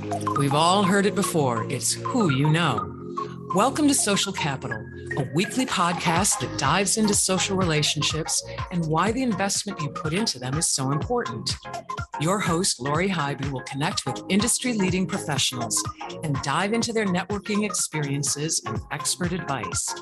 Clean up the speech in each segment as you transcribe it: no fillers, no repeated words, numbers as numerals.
We've all heard it before. It's who you know. Welcome to Social Capital, a weekly podcast that dives into social relationships and why the investment you put into them is so important. Your host, Lori Hybe, will connect with industry-leading professionals and dive into their networking experiences and expert advice.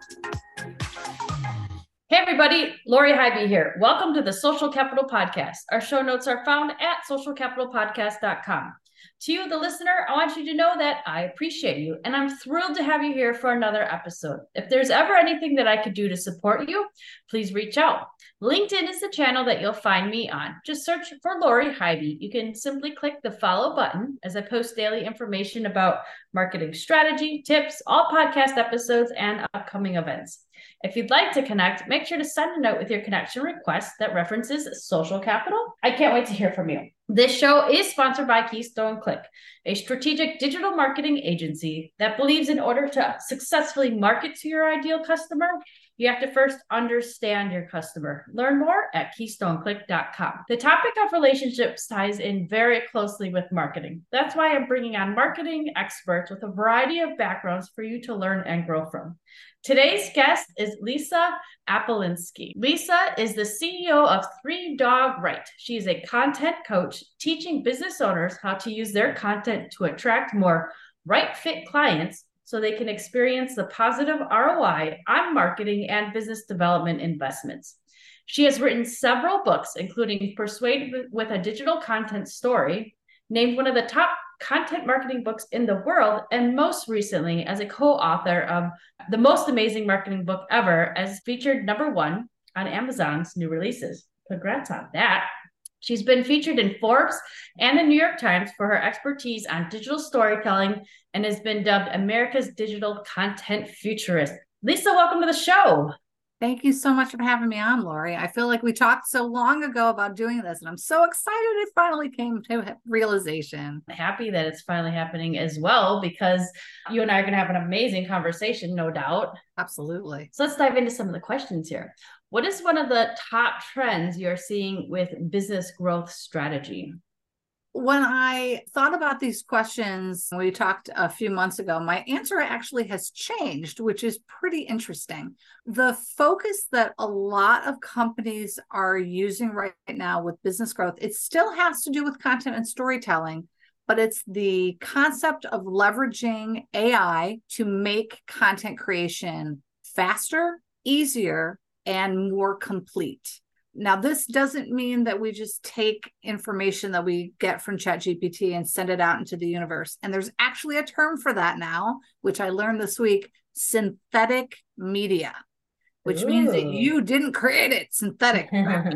Hey everybody, Lori Hybe here. Welcome to the Social Capital Podcast. Our show notes are found at socialcapitalpodcast.com. To you, the listener, I want you to know that I appreciate you, and I'm thrilled to have you here for another episode. If there's ever anything that I could do to support you, please reach out. LinkedIn is the channel that you'll find me on. Just search for Lori Hybe. You can simply click the follow button as I post daily information about marketing strategy, tips, all podcast episodes, and upcoming events. If you'd like to connect, make sure to send a note with your connection request that references Social Capital. I can't wait to hear from you. This show is sponsored by Keystone Click, a strategic digital marketing agency that believes in order to successfully market to your ideal customer, you have to first understand your customer. Learn more at keystoneclick.com. The topic of relationships ties in very closely with marketing. That's why I'm bringing on marketing experts with a variety of backgrounds for you to learn and grow from. Today's guest is Lisa Apolinsky. Lisa is the CEO of Three Dog Right. She is a content coach teaching business owners how to use their content to attract more right fit clients so they can experience the positive ROI on marketing and business development investments. She has written several books, including Persuade with a Digital Content Story, named one of the top content marketing books in the world, and most recently as a co-author of The Most Amazing Marketing Book Ever, as featured #1 on Amazon's new releases. Congrats on that. She's been featured in Forbes and the New York Times for her expertise on digital storytelling and has been dubbed America's digital content futurist. Lisa, welcome to the show. Thank you so much for having me on, Lori. I feel like we talked so long ago about doing this, and I'm so excited it finally came to realization. Happy that it's finally happening as well, because you and I are going to have an amazing conversation, no doubt. Absolutely. So let's dive into some of the questions here. What is one of the top trends you're seeing with business growth strategy? When I thought about these questions, we talked a few months ago, my answer actually has changed, which is pretty interesting. The focus that a lot of companies are using right now with business growth, it still has to do with content and storytelling, but it's the concept of leveraging AI to make content creation faster, easier, and more complete. Now, this doesn't mean that we just take information that we get from ChatGPT and send it out into the universe. And there's actually a term for that now, which I learned this week, synthetic media, which means that you didn't create it, synthetic.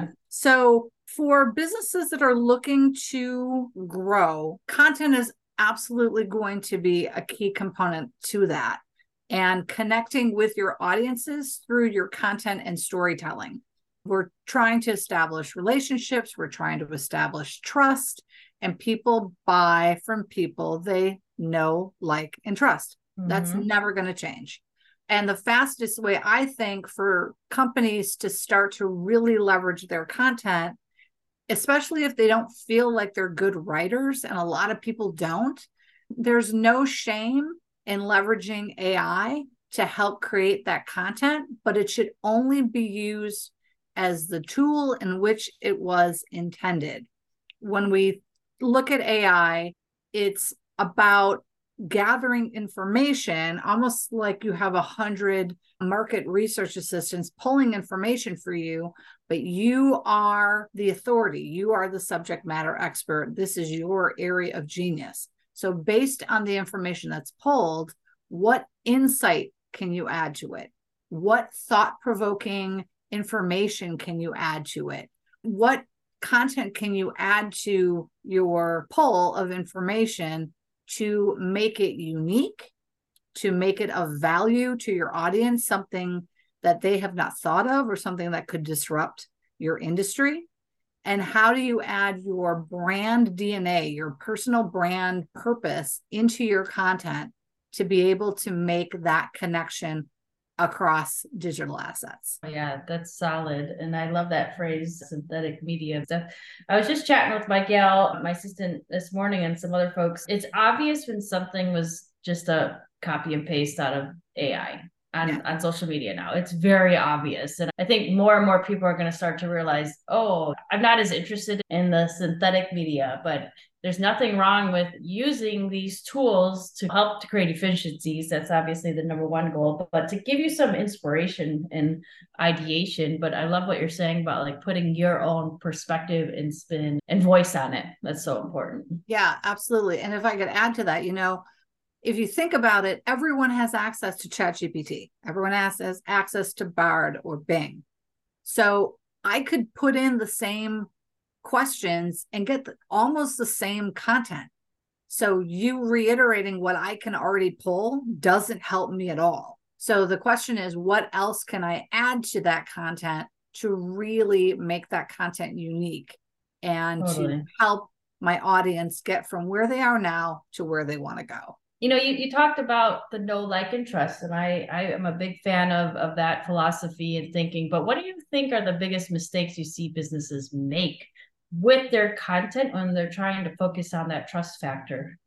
So for businesses that are looking to grow, content is absolutely going to be a key component to that, and connecting with your audiences through your content and storytelling. We're trying to establish relationships. We're trying to establish trust, and people buy from people they know, like, and trust. Mm-hmm. That's never going to change. And the fastest way, I think, for companies to start to really leverage their content, especially if they don't feel like they're good writers, and a lot of people don't, there's no shame in leveraging AI to help create that content, but it should only be used as the tool in which it was intended. When we look at AI, it's about gathering information, almost like you have 100 market research assistants pulling information for you, but you are the authority. You are the subject matter expert. This is your area of genius. So based on the information that's pulled, what insight can you add to it? What thought-provoking information can you add to it? What content can you add to your pull of information to make it unique, to make it of value to your audience, something that they have not thought of or something that could disrupt your industry? And how do you add your brand DNA, your personal brand purpose into your content to be able to make that connection across digital assets. Yeah, that's solid. And I love that phrase, synthetic media stuff. I was just chatting with my gal, my assistant this morning, and some other folks. It's obvious when something was just a copy and paste out of AI on social media now. It's very obvious. And I think more and more people are going to start to realize, oh, I'm not as interested in the synthetic media, but there's nothing wrong with using these tools to help to create efficiencies. That's obviously the number one goal, but to give you some inspiration and ideation. But I love what you're saying about like putting your own perspective and spin and voice on it. That's so important. Yeah, absolutely. And if I could add to that, if you think about it, everyone has access to ChatGPT. Everyone has access to Bard or Bing. So I could put in the same questions and get almost the same content. So you reiterating what I can already pull doesn't help me at all. So the question is, what else can I add to that content to really make that content unique and to help my audience get from where they are now to where they want to go? You talked about the know, like, and trust, and I am a big fan of that philosophy and thinking. But what do you think are the biggest mistakes you see businesses make with their content when they're trying to focus on that trust factor?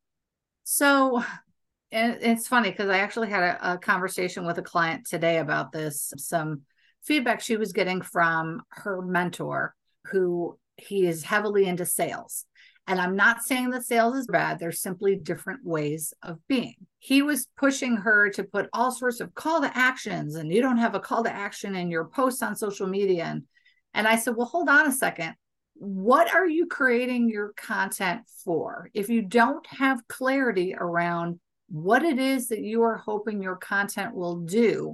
So, and it's funny because I actually had a conversation with a client today about this, some feedback she was getting from her mentor, who he is heavily into sales. And I'm not saying that sales is bad. There's simply different ways of being. He was pushing her to put all sorts of call to actions, and you don't have a call to action in your posts on social media. And I said, well, hold on a second. What are you creating your content for? If you don't have clarity around what it is that you are hoping your content will do,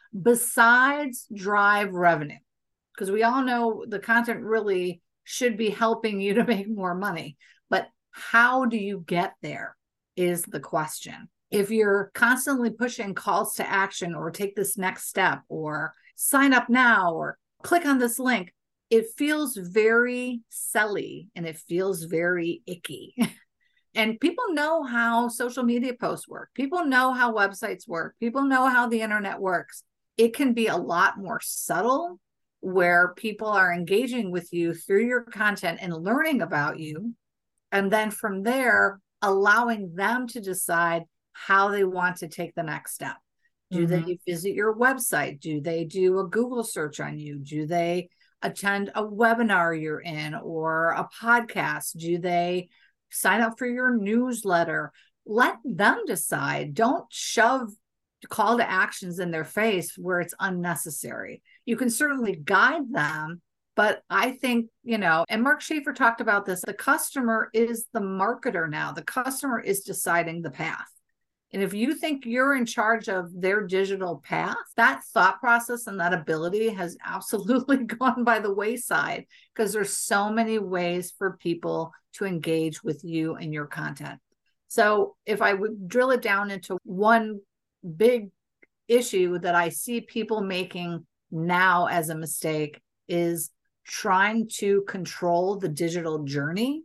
besides drive revenue, because we all know the content really should be helping you to make more money. But how do you get there is the question. If you're constantly pushing calls to action or take this next step or sign up now or click on this link, it feels very selly and it feels very icky. And people know how social media posts work. People know how websites work. People know how the internet works. It can be a lot more subtle, where people are engaging with you through your content and learning about you. And then from there, allowing them to decide how they want to take the next step. Do they visit your website? Do they do a Google search on you? Do they attend a webinar you're in or a podcast? Do they sign up for your newsletter? Let them decide. Don't shove call to actions in their face where it's unnecessary. You can certainly guide them, but I think, and Mark Schaefer talked about this, the customer is the marketer now. The customer is deciding the path. And if you think you're in charge of their digital path, that thought process and that ability has absolutely gone by the wayside, because there's so many ways for people to engage with you and your content. So if I would drill it down into one big issue that I see people making now as a mistake, is trying to control the digital journey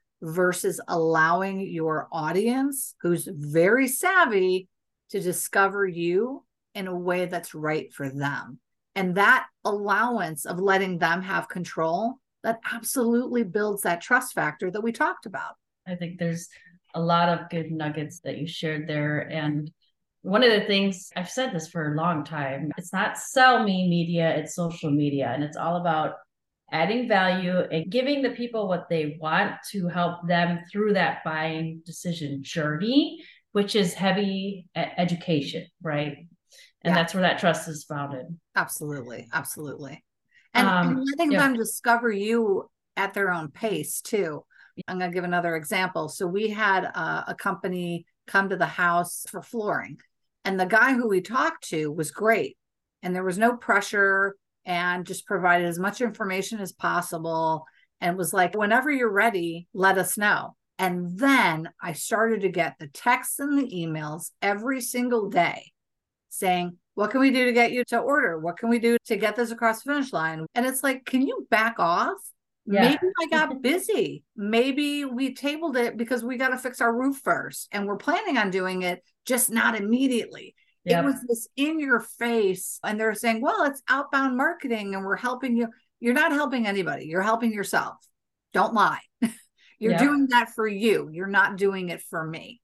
versus allowing your audience, who's very savvy, to discover you in a way that's right for them. And that allowance of letting them have control, that absolutely builds that trust factor that we talked about. I think there's a lot of good nuggets that you shared there. And one of the things, I've said this for a long time, it's not sell me media, it's social media. And it's all about adding value and giving the people what they want to help them through that buying decision journey, which is heavy education, right? And that's where that trust is founded. Absolutely. Absolutely. And letting them discover you at their own pace too. I'm going to give another example. So we had a company come to the house for flooring, and the guy who we talked to was great. And there was no pressure, and just provided as much information as possible. And was like, whenever you're ready, let us know. And then I started to get the texts and the emails every single day saying, what can we do to get you to order? What can we do to get this across the finish line? And it's like, can you back off? Yeah. Maybe I got busy. Maybe we tabled it because we got to fix our roof first. And we're planning on doing it, just not immediately. It Yep. was this in your face. And they're saying, well, it's outbound marketing and we're helping you. You're not helping anybody. You're helping yourself. Don't lie. You're Yep. doing that for you. You're not doing it for me.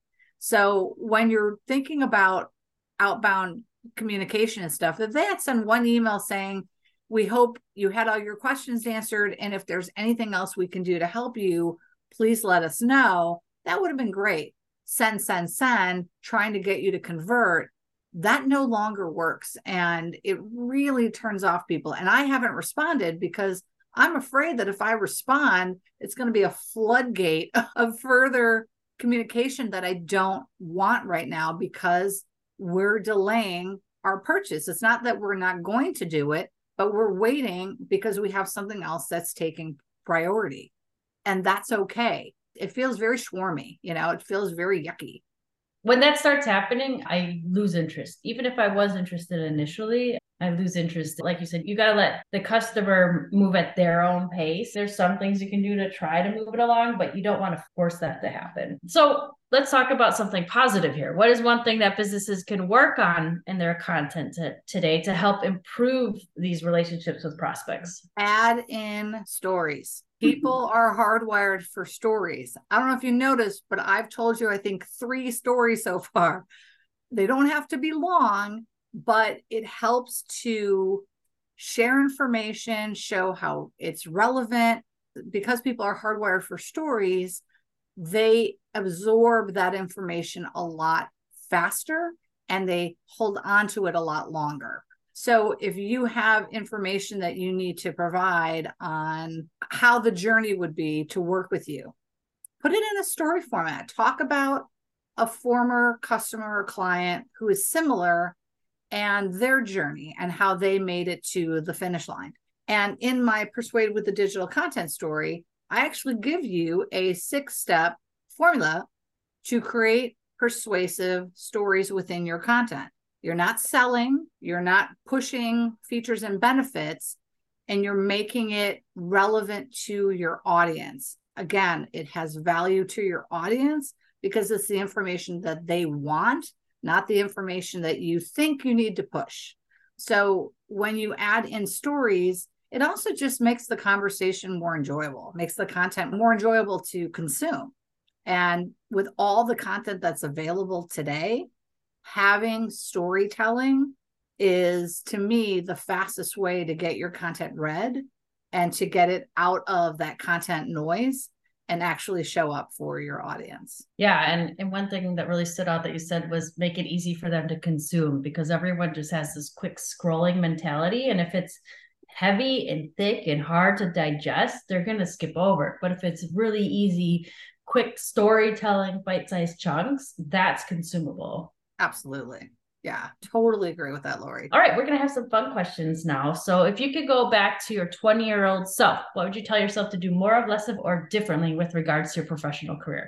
So when you're thinking about outbound communication and stuff, if they had sent one email saying, we hope you had all your questions answered, and if there's anything else we can do to help you, please let us know, that would have been great. Send, trying to get you to convert. That no longer works. And it really turns off people. And I haven't responded because I'm afraid that if I respond, it's going to be a floodgate of further communication that I don't want right now because we're delaying our purchase. It's not that we're not going to do it, but we're waiting because we have something else that's taking priority. And that's okay. It feels very swarmy, it feels very yucky. When that starts happening, I lose interest. Even if I was interested initially, I lose interest. Like you said, you got to let the customer move at their own pace. There's some things you can do to try to move it along, but you don't want to force that to happen. So let's talk about something positive here. What is one thing that businesses can work on in their content today to help improve these relationships with prospects? Add in stories. People are hardwired for stories. I don't know if you noticed, but I've told you, I think 3 stories so far. They don't have to be long, but it helps to share information, show how it's relevant. Because people are hardwired for stories, they absorb that information a lot faster and they hold on to it a lot longer. So if you have information that you need to provide on how the journey would be to work with you, put it in a story format. Talk about a former customer or client who is similar and their journey and how they made it to the finish line. And in my Persuade with the Digital Content story, I actually give you a 6-step formula to create persuasive stories within your content. You're not selling, you're not pushing features and benefits, and you're making it relevant to your audience. Again, it has value to your audience because it's the information that they want, not the information that you think you need to push. So when you add in stories, it also just makes the conversation more enjoyable, makes the content more enjoyable to consume. And with all the content that's available today, having storytelling is, to me, the fastest way to get your content read and to get it out of that content noise and actually show up for your audience. Yeah. And one thing that really stood out that you said was make it easy for them to consume, because everyone just has this quick scrolling mentality. And if it's heavy and thick and hard to digest, they're going to skip over it. But if it's really easy, quick storytelling, bite-sized chunks, that's consumable. Absolutely. Yeah, totally agree with that, Lori. All right, we're going to have some fun questions now. So if you could go back to your 20-year-old self, what would you tell yourself to do more of, less of, or differently with regards to your professional career?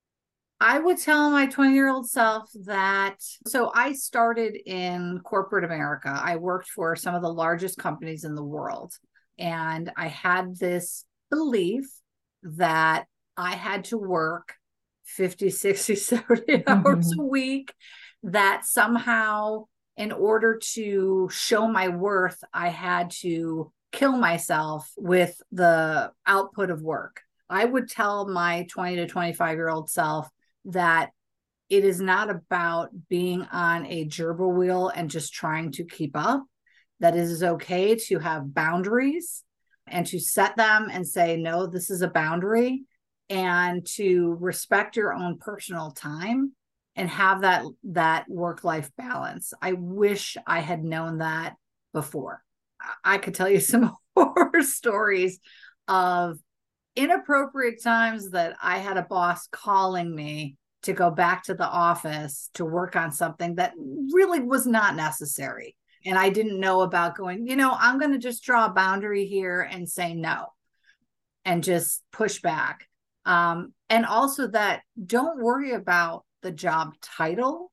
I would tell my 20-year-old self that, so I started in corporate America. I worked for some of the largest companies in the world. And I had this belief that I had to work 50, 60, 70 hours a week, that somehow in order to show my worth, I had to kill myself with the output of work. I would tell my 20 to 25-year-old self that it is not about being on a gerbil wheel and just trying to keep up, that it is okay to have boundaries and to set them and say, no, this is a boundary, and to respect your own personal time and have that work-life balance. I wish I had known that before. I could tell you some horror stories of inappropriate times that I had a boss calling me to go back to the office to work on something that really was not necessary. And I didn't know about going, I'm going to just draw a boundary here and say no and just push back. And also that don't worry about the job title.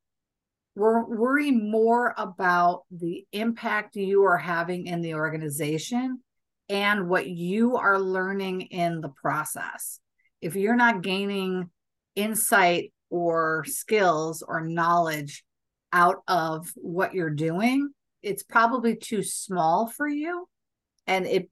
Worry more about the impact you are having in the organization and what you are learning in the process. If you're not gaining insight or skills or knowledge out of what you're doing, it's probably too small for you. And it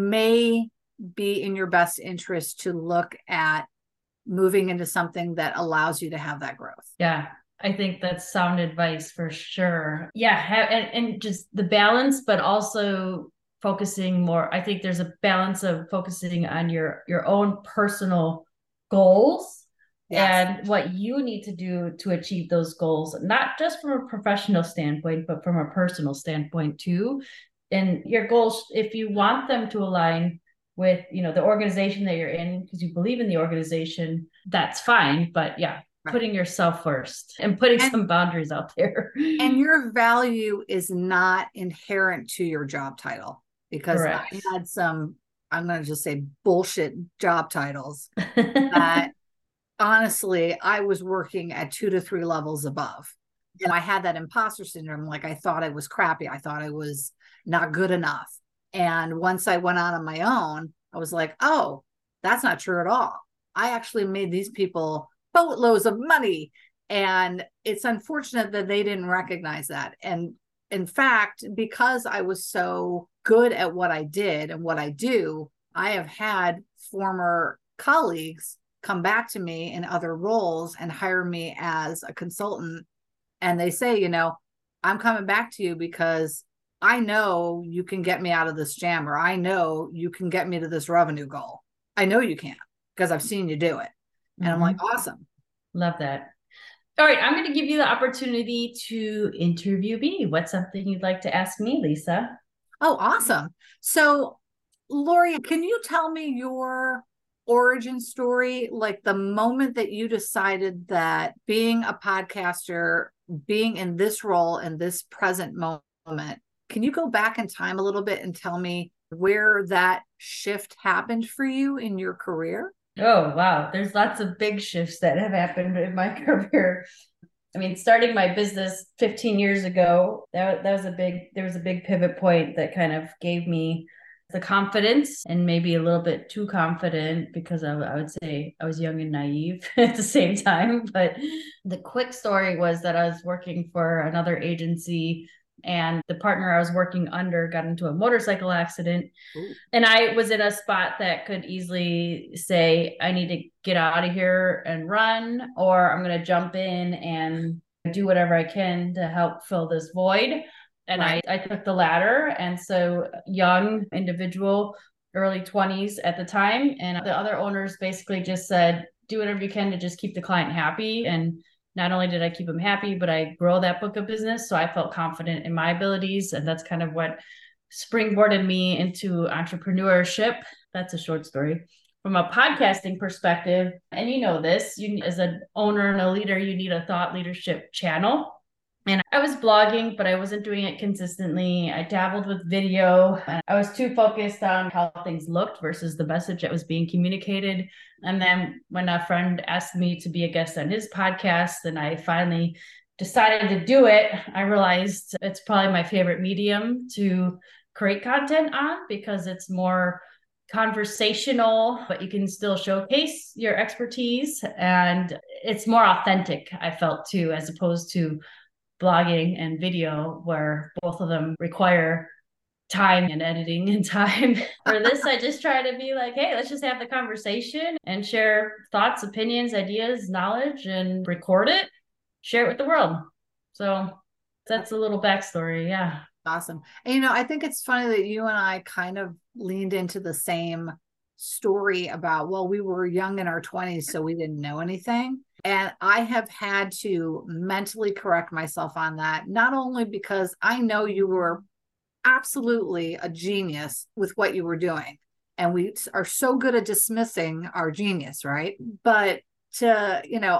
may be in your best interest to look at moving into something that allows you to have that growth. Yeah. I think that's sound advice for sure. Yeah. And just the balance, but also focusing more. I think there's a balance of focusing on your own personal goals. Yes. And what you need to do to achieve those goals, not just from a professional standpoint, but from a personal standpoint too. And your goals, if you want them to align with, the organization that you're in, because you believe in the organization, that's fine. But yeah, right. Putting yourself first and putting some boundaries out there. And your value is not inherent to your job title, because Correct. I had some, I'm going to just say bullshit job titles that honestly, I was working at 2 to 3 levels above. And I had that imposter syndrome. Like, I thought I was crappy. I thought I was not good enough. And once I went out on my own, I was like, oh, that's not true at all. I actually made these people boatloads of money. And it's unfortunate that they didn't recognize that. And in fact, because I was so good at what I did and what I do, I have had former colleagues come back to me in other roles and hire me as a consultant. And they say, I'm coming back to you because I know you can get me out of this jam, or I know you can get me to this revenue goal. I know you can, because I've seen you do it. And I'm like, awesome. Love that. All right. I'm going to give you the opportunity to interview me. What's something you'd like to ask me, Lisa? Oh, awesome. So, Lori, can you tell me your origin story, like the moment that you decided that being a podcaster, being in this role in this present moment, can you go back in time a little bit and tell me where that shift happened for you in your career? Oh, wow. There's lots of big shifts that have happened in my career. I mean, starting my business 15 years ago, there was a big pivot point that kind of gave me the confidence, and maybe a little bit too confident, because I would say I was young and naive at the same time. But the quick story was that I was working for another agency, and the partner I was working under got into a motorcycle accident. Ooh. And I was in a spot that could easily say, I need to get out of here and run, or I'm going to jump in and do whatever I can to help fill this void. And right. I took the latter. And so, young individual, early 20s at the time. And the other owners basically just said, do whatever you can to just keep the client happy. And not only did I keep them happy, but I grow that book of business. So I felt confident in my abilities. And that's kind of what springboarded me into entrepreneurship. That's a short story. From a podcasting perspective, and this, as an owner and a leader, you need a thought leadership channel. And I was blogging, but I wasn't doing it consistently. I dabbled with video, and I was too focused on how things looked versus the message that was being communicated. And then when a friend asked me to be a guest on his podcast, and I finally decided to do it, I realized it's probably my favorite medium to create content on, because it's more conversational, but you can still showcase your expertise, and it's more authentic, I felt too, as opposed to blogging and video, where both of them require time and editing and time. For this, I just try to be like, hey, let's just have the conversation and share thoughts, opinions, ideas, knowledge, and record it, share it with the world. So that's a little backstory. Yeah. Awesome. And I think it's funny that you and I kind of leaned into the same story about, well, we were young in our 20s, so we didn't know anything. And I have had to mentally correct myself on that, not only because I know you were absolutely a genius with what you were doing, and we are so good at dismissing our genius, right? But I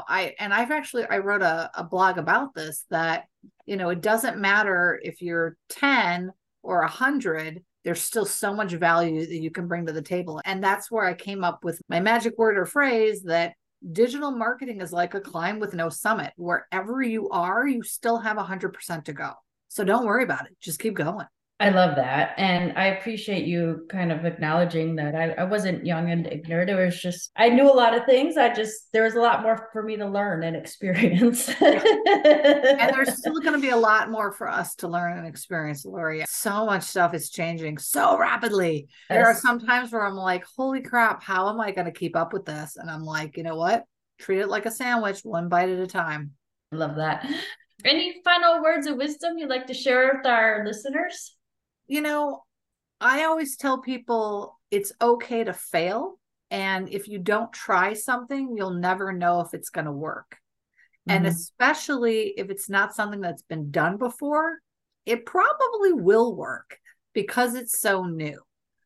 wrote a blog about this, that, it doesn't matter if you're 10 or 100, there's still so much value that you can bring to the table. And that's where I came up with my magic word or phrase, that digital marketing is like a climb with no summit. Wherever you are, you still have 100% to go. So don't worry about it. Just keep going. I love that. And I appreciate you kind of acknowledging that I wasn't young and ignorant. It was just, I knew a lot of things. There was a lot more for me to learn and experience. Yeah. And there's still going to be a lot more for us to learn and experience, Lori. So much stuff is changing so rapidly. There are Yes. some times where I'm like, holy crap, how am I going to keep up with this? And I'm like, you know what? Treat it like a sandwich, one bite at a time. I love that. Any final words of wisdom you'd like to share with our listeners? You know, I always tell people it's okay to fail. And if you don't try something, you'll never know if it's going to work. And especially if it's not something that's been done before, it probably will work because it's so new.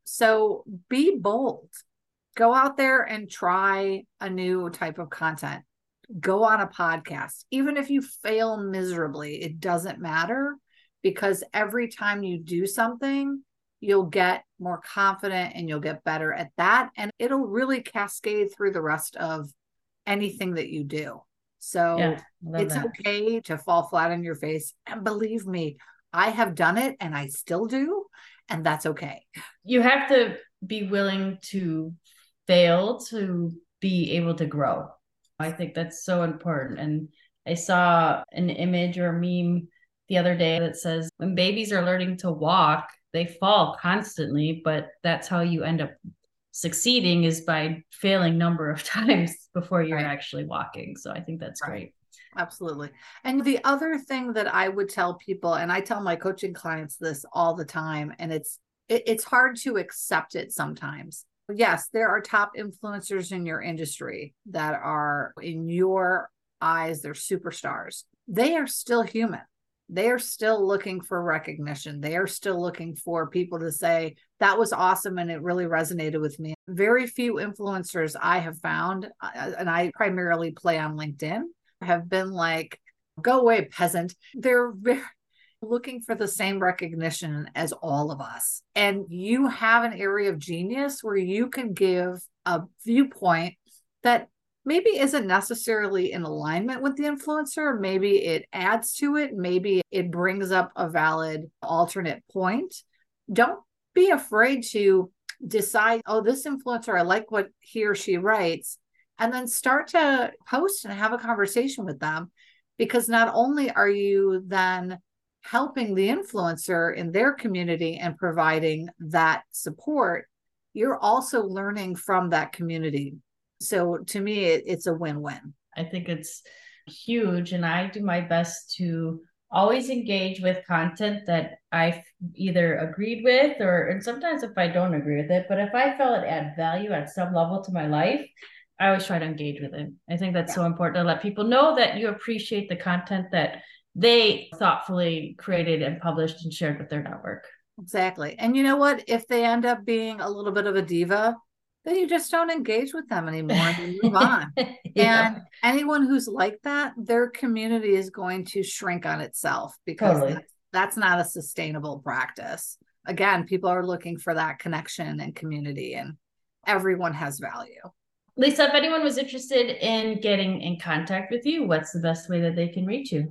So be bold. Go out there and try a new type of content. Go on a podcast. Even if you fail miserably, it doesn't matter because every time you do something, you'll get more confident and you'll get better at that. And it'll really cascade through the rest of anything that you do. So Yeah, it's that. okay to fall flat on your face. And believe me, I have done it and I still do. And that's okay. You have to be willing to fail to be able to grow. I think that's so important. And I saw an image or a meme the other day that says when babies are learning to walk, they fall constantly, but that's how you end up succeeding is by failing number of times before you're actually walking. So I think that's great. Absolutely. And the other thing that I would tell people, and I tell my coaching clients this all the time, and it's hard to accept it sometimes. Yes, there are top influencers in your industry that are, in your eyes, they're superstars. They are still human. They are still looking for recognition. They are still looking for people to say, that was awesome and it really resonated with me. Very few influencers I have found, and I primarily play on LinkedIn, have been like, go away, peasant. They're very looking for the same recognition as all of us. And you have an area of genius where you can give a viewpoint that maybe isn't necessarily in alignment with the influencer. Maybe it adds to it. Maybe it brings up a valid alternate point. Don't be afraid to decide, oh, this influencer, I like what he or she writes, and then start to post and have a conversation with them. Because not only are you then helping the influencer in their community and providing that support, you're also learning from that community. So to me, it's a win-win. I think it's huge. And I do my best to always engage with content that I've either agreed with and sometimes if I don't agree with it, but if I felt it add value at some level to my life, I always try to engage with it. I think that's so important to let people know that you appreciate the content that they thoughtfully created and published and shared with their network. Exactly. And you know what? If they end up being a little bit of a diva, then you just don't engage with them anymore and you move on. And anyone who's like that, their community is going to shrink on itself because that's not a sustainable practice. Again, people are looking for that connection and community, and everyone has value. Lisa, if anyone was interested in getting in contact with you, what's the best way that they can reach you?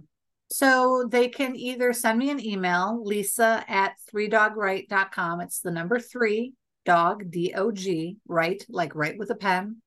So they can either send me an email, lisa@3dogwrite.com. It's the number 3, dog, D-O-G, write, like write with a pen,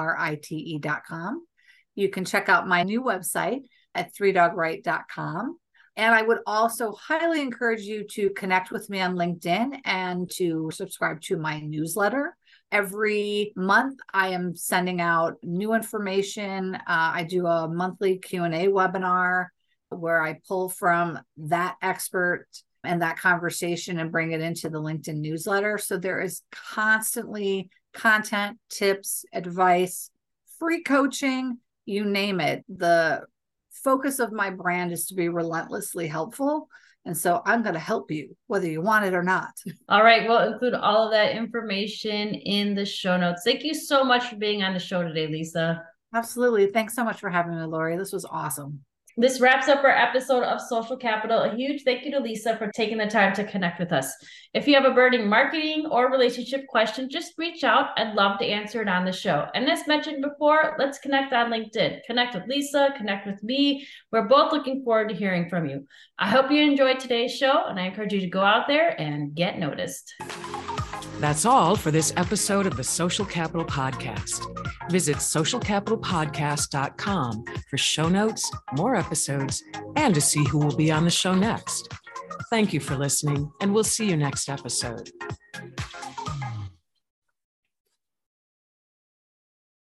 WRITE.com. You can check out my new website at 3dogwrite.com. And I would also highly encourage you to connect with me on LinkedIn and to subscribe to my newsletter. Every month, I am sending out new information. I do a monthly Q&A webinar where I pull from that expert and that conversation and bring it into the LinkedIn newsletter. So there is constantly content, tips, advice, free coaching, you name it. The focus of my brand is to be relentlessly helpful. And so I'm going to help you, whether you want it or not. All right. We'll include all of that information in the show notes. Thank you so much for being on the show today, Lisa. Absolutely. Thanks so much for having me, Lori. This was awesome. This wraps up our episode of Social Capital. A huge thank you to Lisa for taking the time to connect with us. If you have a burning marketing or relationship question, just reach out. I'd love to answer it on the show. And as mentioned before, let's connect on LinkedIn. Connect with Lisa, connect with me. We're both looking forward to hearing from you. I hope you enjoyed today's show, and I encourage you to go out there and get noticed. That's all for this episode of the Social Capital Podcast. Visit socialcapitalpodcast.com for show notes, more episodes, and to see who will be on the show next. Thank you for listening, and we'll see you next episode.